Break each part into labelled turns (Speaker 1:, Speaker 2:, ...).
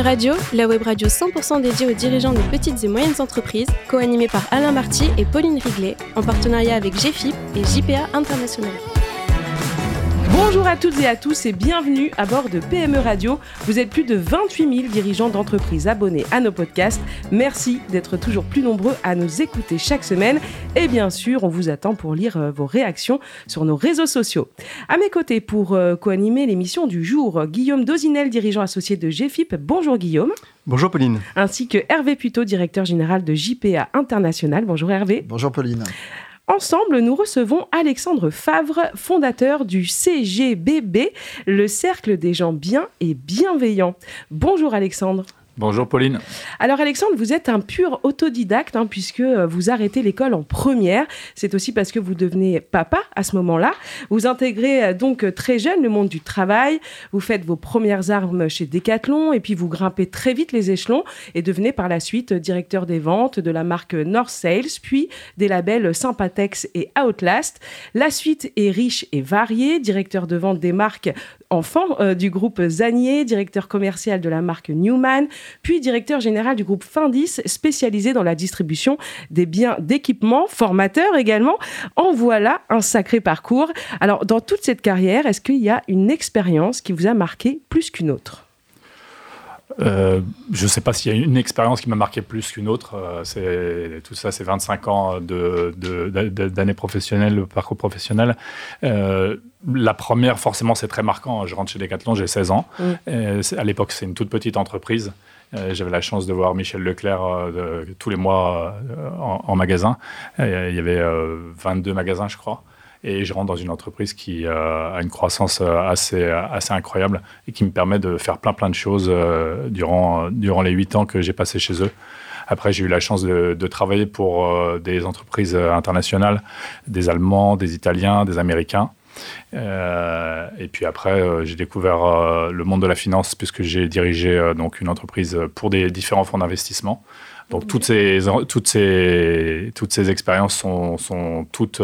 Speaker 1: Radio, la web radio 100% dédiée aux dirigeants des petites et moyennes entreprises, co-animée par Alain Marty et Pauline Riglet, en partenariat avec GFIP et JPA International.
Speaker 2: Bonjour à toutes et à tous et bienvenue à bord de PME Radio. Vous êtes plus de 28 000 dirigeants d'entreprises abonnés à nos podcasts. Merci d'être toujours plus nombreux à nous écouter chaque semaine. Et bien sûr, on vous attend pour lire vos réactions sur nos réseaux sociaux. À mes côtés, pour co-animer l'émission du jour, Guillaume Dozinel, dirigeant associé de GFIP. Bonjour Guillaume.
Speaker 3: Bonjour Pauline.
Speaker 2: Ainsi que Hervé Puteau, directeur général de JPA International. Bonjour Hervé.
Speaker 3: Bonjour Pauline.
Speaker 2: Ensemble, nous recevons Alexandre Favre, fondateur du CGBB, le Cercle des gens bien et bienveillants. Bonjour Alexandre.
Speaker 4: Bonjour Pauline.
Speaker 2: Alors Alexandre, vous êtes un pur autodidacte puisque vous arrêtez l'école en première. C'est aussi parce que vous devenez papa à ce moment-là. Vous intégrez donc très jeune le monde du travail. Vous faites vos premières armes chez Decathlon et puis vous grimpez très vite les échelons et devenez par la suite directeur des ventes de la marque North Sales, puis des labels Sympatex et Outlast. La suite est riche et variée. Directeur de vente des marques enfants du groupe Zanier, directeur commercial de la marque Newman, puis directeur général du groupe Findis, spécialisé dans la distribution des biens d'équipement, formateur également. En voilà un sacré parcours. Alors, dans toute cette carrière, est-ce qu'il y a une expérience qui vous a marqué plus qu'une autre ?
Speaker 4: Je ne sais pas s'il y a une expérience qui m'a marqué plus qu'une autre. Tout ça, c'est 25 ans d'années professionnelles, parcours professionnel. La première, forcément, c'est très marquant. Je rentre chez Decathlon, j'ai 16 ans. À l'époque, c'est une toute petite entreprise. J'avais la chance de voir Michel Leclerc tous les mois en magasin. Il y avait 22 magasins, je crois. Et je rentre dans une entreprise qui a une croissance assez incroyable et qui me permet de faire plein de choses durant les 8 ans que j'ai passé chez eux. Après, j'ai eu la chance de travailler pour des entreprises internationales, des Allemands, des Italiens, des Américains. Et puis après, j'ai découvert le monde de la finance puisque j'ai dirigé donc une entreprise pour des différents fonds d'investissement. Donc toutes ces expériences sont toutes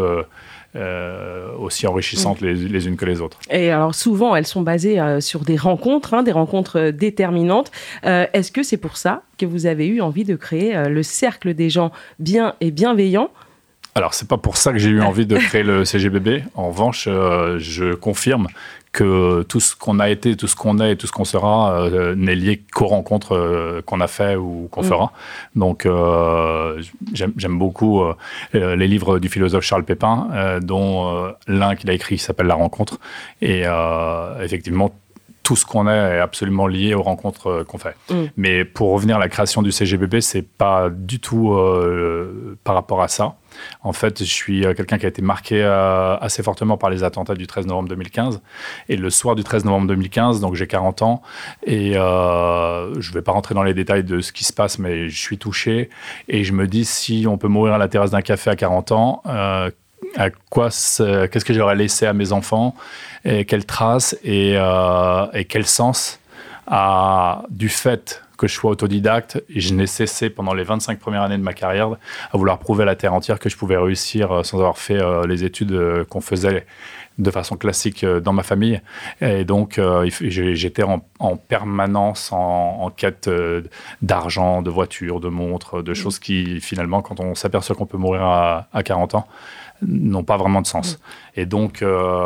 Speaker 4: aussi enrichissantes les unes que les autres.
Speaker 2: Et alors souvent, elles sont basées sur des rencontres déterminantes. Est-ce que c'est pour ça que vous avez eu envie de créer le Cercle des gens bien et bienveillants ?
Speaker 4: Alors, c'est pas pour ça que j'ai eu envie de créer le CGBB. En revanche, je confirme que tout ce qu'on a été, tout ce qu'on est et tout ce qu'on sera n'est lié qu'aux rencontres qu'on a fait ou qu'on fera. Donc, j'aime beaucoup les livres du philosophe Charles Pépin, dont l'un qu'il a écrit s'appelle La Rencontre. Et effectivement, tout ce qu'on est absolument lié aux rencontres qu'on fait. Mais pour revenir à la création du CGBB, c'est pas du tout par rapport à ça. En fait, je suis quelqu'un qui a été marqué assez fortement par les attentats du 13 novembre 2015. Et le soir du 13 novembre 2015, donc j'ai 40 ans, et je vais pas rentrer dans les détails de ce qui se passe, mais je suis touché. Et je me dis, si on peut mourir à la terrasse d'un café à 40 ans, qu'est-ce que j'aurais laissé à mes enfants, et quelle trace et quel sens du fait que je sois autodidacte. Et je n'ai cessé pendant les 25 premières années de ma carrière à vouloir prouver à la terre entière que je pouvais réussir sans avoir fait les études qu'on faisait de façon classique dans ma famille. Et donc, j'étais en permanence en quête d'argent, de voitures, de montres, de choses qui, finalement, quand on s'aperçoit qu'on peut mourir à 40 ans, n'ont pas vraiment de sens. Et donc,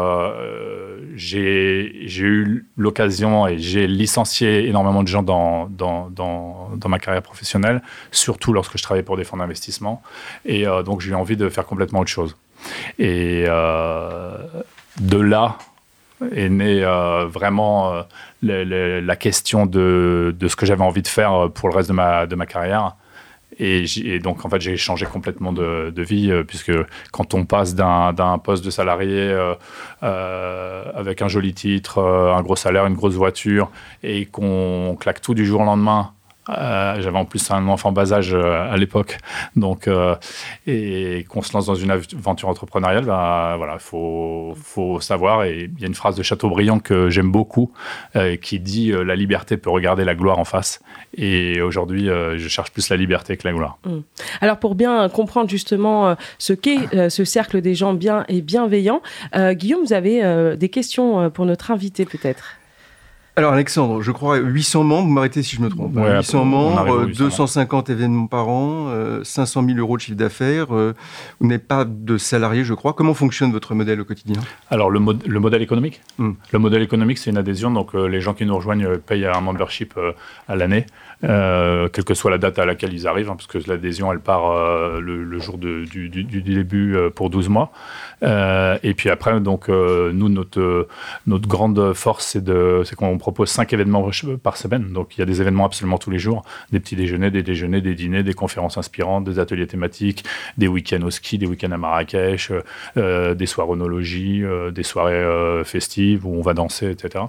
Speaker 4: j'ai eu l'occasion et j'ai licencié énormément de gens dans ma carrière professionnelle, surtout lorsque je travaillais pour des fonds d'investissement. Et donc, j'ai eu envie de faire complètement autre chose. Et de là est née vraiment la question de ce que j'avais envie de faire pour le reste de ma carrière. Et donc, en fait, j'ai changé complètement de vie, puisque quand on passe d'un poste de salarié avec un joli titre, un gros salaire, une grosse voiture, et qu'on claque tout du jour au lendemain, j'avais en plus un enfant bas âge à l'époque, donc, et qu'on se lance dans une aventure entrepreneuriale, voilà, faut savoir. Et il y a une phrase de Chateaubriand que j'aime beaucoup, qui dit la liberté peut regarder la gloire en face. Et aujourd'hui, je cherche plus la liberté que la gloire.
Speaker 2: Alors, pour bien comprendre justement ce qu'est ce cercle des gens bien et bienveillants, Guillaume, vous avez des questions pour notre invité peut-être ?
Speaker 3: Alors Alexandre, je crois 800 membres, vous m'arrêtez si je me trompe.
Speaker 4: Ouais,
Speaker 3: 800 membres,
Speaker 4: 800
Speaker 3: 250 événements par an, 500 000 euros de chiffre d'affaires. Vous n'avez pas de salariés, je crois. Comment fonctionne votre modèle au quotidien ?
Speaker 4: Alors, le modèle économique Le modèle économique, c'est une adhésion. Donc, les gens qui nous rejoignent payent un membership à l'année, quelle que soit la date à laquelle ils arrivent, parce que l'adhésion, elle part le jour du début pour 12 mois. Et puis après, donc, nous, notre grande force, c'est qu'on propose 5 événements par semaine. Donc, il y a des événements absolument tous les jours. Des petits déjeuners, des dîners, des conférences inspirantes, des ateliers thématiques, des week-ends au ski, des week-ends à Marrakech, des soirées onologie, des soirées festives où on va danser, etc.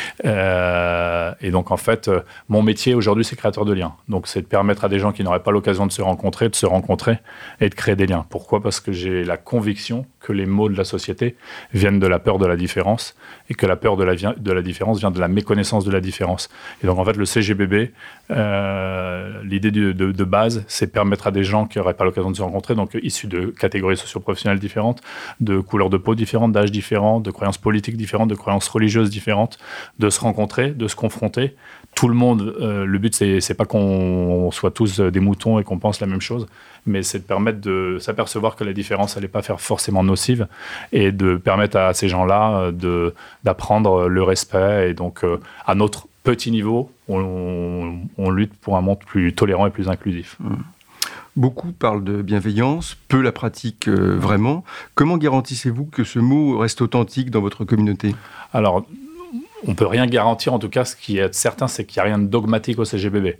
Speaker 4: Et donc, en fait, mon métier aujourd'hui, c'est créateur de liens. Donc, c'est de permettre à des gens qui n'auraient pas l'occasion de se rencontrer et de créer des liens. Pourquoi ? Parce que j'ai la conviction que les maux de la société viennent de la peur de la différence et que la peur de la différence vient de la méconnaissance de la différence. Et donc, en fait, le CGBB, l'idée de base, c'est permettre à des gens qui n'auraient pas l'occasion de se rencontrer, donc issus de catégories socio-professionnelles différentes, de couleurs de peau différentes, d'âges différents, de croyances politiques différentes, de croyances religieuses différentes, de se rencontrer, de se confronter. Tout le monde, le but, c'est pas qu'on soit tous des moutons et qu'on pense la même chose, mais c'est de permettre de s'apercevoir que la différence, elle n'est pas forcément nocive, et de permettre à ces gens-là d'apprendre le respect. Et donc, à notre petit niveau, on lutte pour un monde plus tolérant et plus inclusif.
Speaker 3: Beaucoup parlent de bienveillance, peu la pratiquent vraiment. Comment garantissez-vous que ce mot reste authentique dans votre communauté ?
Speaker 4: Alors, on ne peut rien garantir. En tout cas, ce qui est certain, c'est qu'il n'y a rien de dogmatique au CGBB.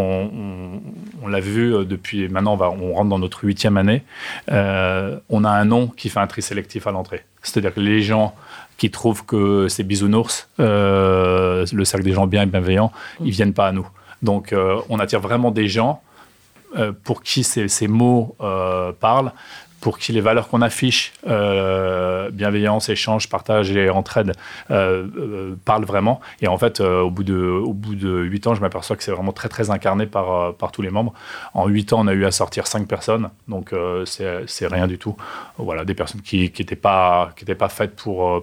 Speaker 4: On l'a vu depuis... Maintenant, on rentre dans notre 8e année. On a un nom qui fait un tri sélectif à l'entrée. C'est-à-dire que les gens qui trouvent que c'est bisounours, le cercle des gens bien et bienveillants, ils ne viennent pas à nous. Donc, on attire vraiment des gens pour qui ces mots parlent, pour qui les valeurs qu'on affiche, bienveillance, échange, partage et entraide, parlent vraiment. Et en fait, au bout de 8 ans, je m'aperçois que c'est vraiment très, très incarné par tous les membres. En 8 ans, on a eu à sortir 5 personnes, donc c'est rien du tout. Voilà, des personnes qui n'étaient pas faites pour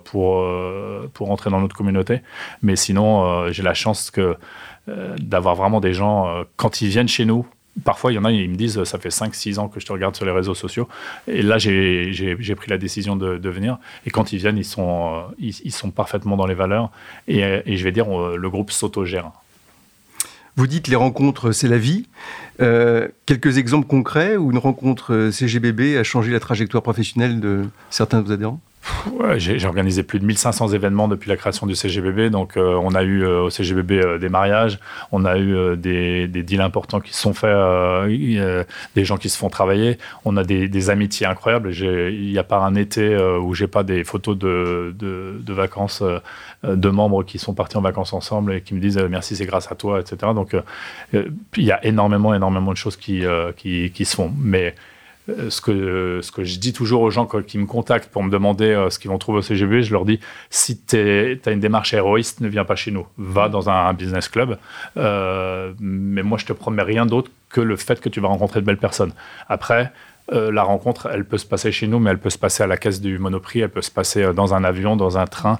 Speaker 4: entrer dans notre communauté. Mais sinon, j'ai la chance d'avoir vraiment des gens, quand ils viennent chez nous. Parfois, il y en a, ils me disent, ça fait 5-6 ans que je te regarde sur les réseaux sociaux. Et là, j'ai pris la décision de venir. Et quand ils viennent, ils sont parfaitement dans les valeurs. Et je vais dire, le groupe s'autogère.
Speaker 3: Vous dites les rencontres, c'est la vie. Quelques exemples concrets où une rencontre CGBB a changé la trajectoire professionnelle de certains de vos adhérents ?
Speaker 4: Ouais, j'ai organisé plus de 1500 événements depuis la création du CGBB. Donc, on a eu au CGBB des mariages, on a eu des deals importants qui se sont faits, des gens qui se font travailler. On a des amitiés incroyables. Il n'y a pas un été où j'ai pas des photos de vacances de membres qui sont partis en vacances ensemble et qui me disent merci, c'est grâce à toi, etc. Donc, il y a énormément de choses qui se font. Mais ce que je dis toujours aux gens qui me contactent pour me demander ce qu'ils vont trouver au CGBB, je leur dis, si tu as une démarche héroïste, ne viens pas chez nous. Va dans un business club. Mais moi, je te promets rien d'autre que le fait que tu vas rencontrer de belles personnes. Après, la rencontre, elle peut se passer chez nous, mais elle peut se passer à la caisse du Monoprix, elle peut se passer dans un avion, dans un train.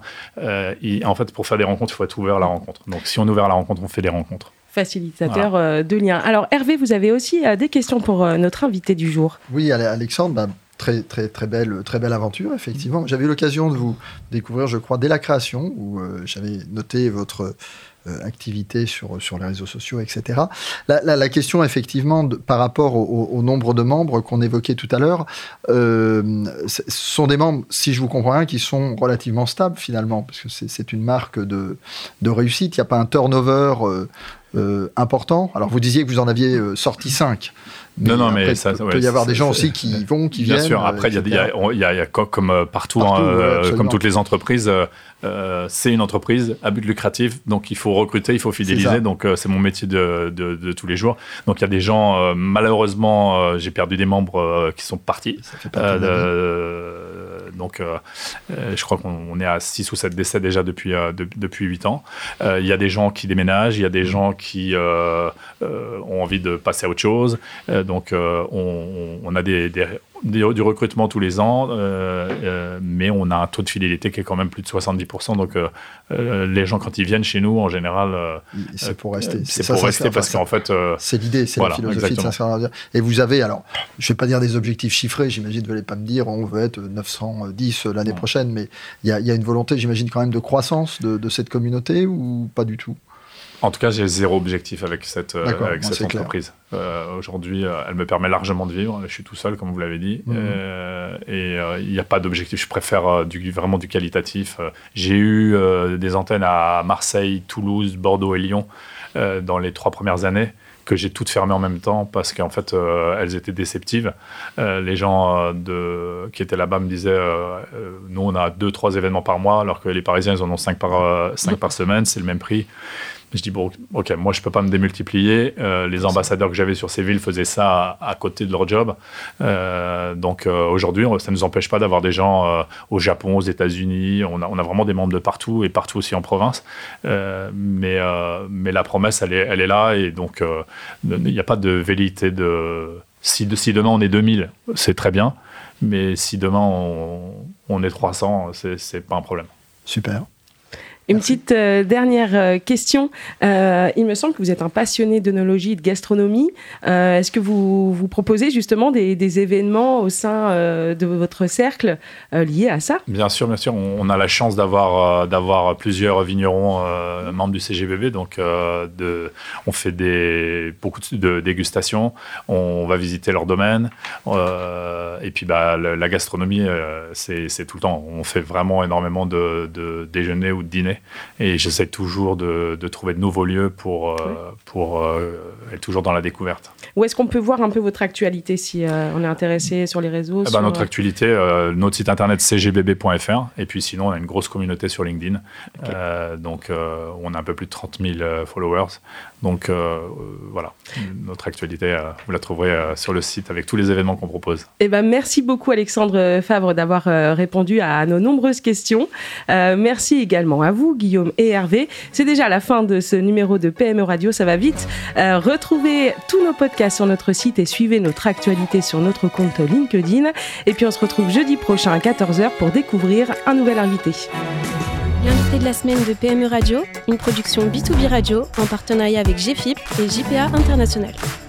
Speaker 4: En fait, pour faire des rencontres, il faut être ouvert à la rencontre. Donc, si on est ouvert à la rencontre, on fait des rencontres.
Speaker 2: Facilitateur de liens. Alors Hervé, vous avez aussi des questions pour notre invité du jour.
Speaker 5: Oui, Alexandre, très belle aventure, effectivement. J'avais eu l'occasion de vous découvrir, je crois, dès la création, où j'avais noté votre activité sur les réseaux sociaux, etc. La question, effectivement, par rapport au nombre de membres qu'on évoquait tout à l'heure, ce sont des membres, si je vous comprends bien, qui sont relativement stables, finalement, parce que c'est une marque de réussite. Il n'y a pas un turnover important. Alors, vous disiez que vous en aviez sorti 5. Mais
Speaker 4: non,
Speaker 5: après,
Speaker 4: mais ça
Speaker 5: peut y avoir des gens aussi qui viennent.
Speaker 4: Bien sûr. Après, il y a comme partout, comme toutes les entreprises, c'est une entreprise à but lucratif, donc il faut recruter, il faut fidéliser. Donc c'est mon métier de tous les jours. Donc il y a des gens, malheureusement, j'ai perdu des membres qui sont partis.
Speaker 5: Ça fait partie
Speaker 4: donc je crois qu'on est à 6 ou 7 décès déjà depuis 8 ans. Il y a des gens qui déménagent, il y a des gens qui ont envie de passer à autre chose. Donc on a du recrutement tous les ans, mais on a un taux de fidélité qui est quand même plus de 70%. Donc, les gens, quand ils viennent chez nous, en général...
Speaker 5: c'est pour rester.
Speaker 4: Parce qu'en fait...
Speaker 5: c'est l'idée, c'est la philosophie
Speaker 4: exactement.
Speaker 5: de s'inscrire. Et vous avez, alors, je ne vais pas dire des objectifs chiffrés, j'imagine que vous n'allez pas me dire on veut être 910 l'année prochaine, mais il y a une volonté, j'imagine, quand même de croissance de cette communauté ou pas du tout?
Speaker 4: En tout cas, j'ai zéro objectif avec cette entreprise. Aujourd'hui, elle me permet largement de vivre. Je suis tout seul, comme vous l'avez dit. Et il n'y a pas d'objectif. Je préfère vraiment du qualitatif. J'ai eu des antennes à Marseille, Toulouse, Bordeaux et Lyon dans les 3 premières années, que j'ai toutes fermées en même temps parce qu'en fait, elles étaient déceptives. Les gens qui étaient là-bas me disaient nous, on a 2-3 événements par mois, alors que les Parisiens, ils en ont 5 par semaine, c'est le même prix. Je dis, bon, ok, moi, je ne peux pas me démultiplier. Les ambassadeurs que j'avais sur ces villes faisaient ça à côté de leur job. Donc, aujourd'hui, ça ne nous empêche pas d'avoir des gens au Japon, aux États-Unis. On a vraiment des membres de partout et partout aussi en province. Mais la promesse, elle est là. Et donc, il n'y a pas de velléité de... Si demain, on est 2000, c'est très bien. Mais si demain, on est 300, ce n'est pas un problème.
Speaker 5: Super.
Speaker 2: Une petite dernière question. Il me semble que vous êtes un passionné d'œnologie et de gastronomie. Est-ce que vous proposez justement des événements au sein de votre cercle liés à ça? Bien sûr.
Speaker 4: On a la chance d'avoir plusieurs vignerons membres du CGBB. Donc, on fait beaucoup de dégustations. On va visiter leur domaine. Et puis, la gastronomie, c'est tout le temps. On fait vraiment énormément de déjeuners ou de dîners. Et j'essaie toujours de trouver de nouveaux lieux pour être toujours dans la découverte.
Speaker 2: Où est-ce qu'on peut voir un peu votre actualité si on est intéressé sur les réseaux?
Speaker 4: Notre actualité, notre site internet cgbb.fr, et puis sinon on a une grosse communauté sur LinkedIn. Okay. Donc on a un peu plus de 30 000 followers. Donc voilà, notre actualité, vous la trouverez sur le site avec tous les événements qu'on propose.
Speaker 2: Merci beaucoup Alexandre Favre d'avoir répondu à nos nombreuses questions. Merci également à vous Guillaume et Hervé. C'est déjà la fin de ce numéro de PME Radio, ça va vite. Retrouvez tous nos podcasts sur notre site et suivez notre actualité sur notre compte LinkedIn. Et puis on se retrouve jeudi prochain à 14h pour découvrir un nouvel invité.
Speaker 1: L'invité de la semaine de PME Radio, une production B2B Radio en partenariat avec GFIP et JPA International.